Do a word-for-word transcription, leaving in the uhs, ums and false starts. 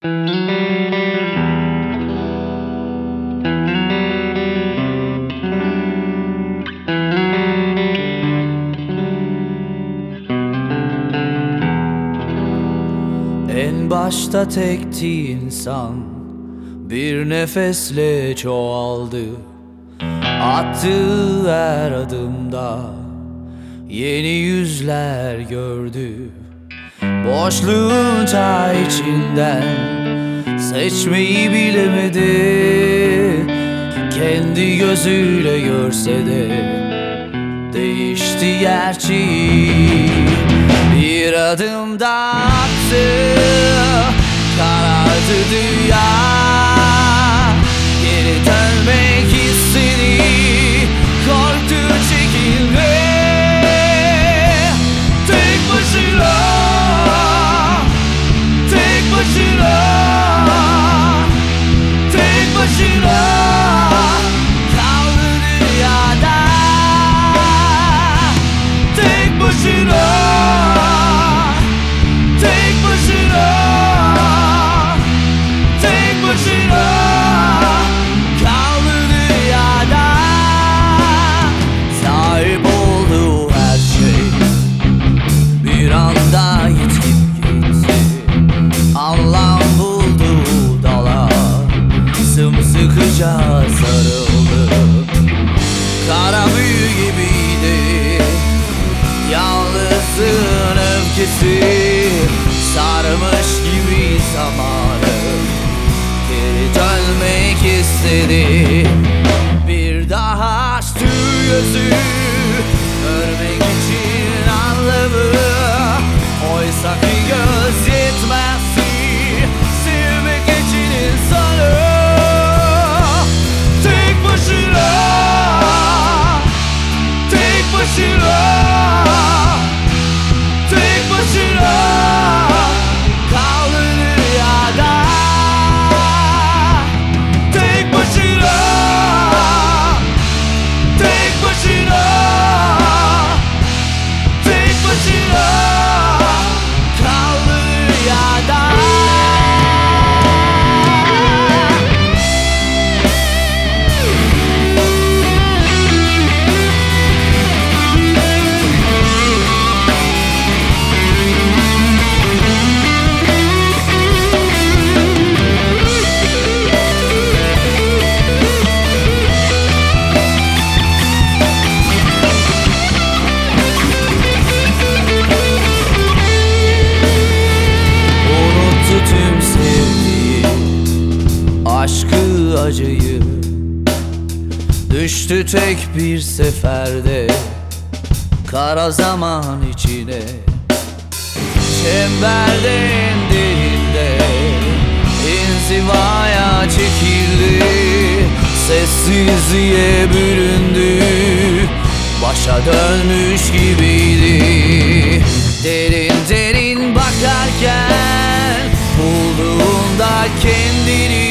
En başta tekti insan bir nefesle çoğaldı. Attığı her adımda yeni yüzler gördü. Boşluğun ta içinden seçmeyi bilemedi. Kendi gözüyle görse de değişti gerçeği. Bir adım daha attı, karardı dünya. Geri dönmek istedi, korktu, çekildi. Tek başına, tek başına, tek başına kaldı dünyada. Tek başına, tek başına, tek başına kaldı dünyada. Sahip olduğu her şey bir anda yitip gitti. Anlam buldu dala, sımsıkıca sarıldı. Kara büyü gibiydi yalnızlığın öfkesi. Sarmış gibi zamanı, geri dönmek istedi. Bir daha açtı gözü, görmek için anlamı. Oysa ki göz yetmez ki sevmek için insanı. Tek başına, tek başına, tek başına kaldı dünyada. Tek başına, tek başına, tek başına kaldı dünyada. Tüm sevdiği aşkı, acıyı düştü tek bir seferde kara zaman içine. Çemberde en derinde inzivaya çekildi. Sessizliğe büründü, başa dönmüş gibiydi. Derin derin bakarken bulduğunda kendini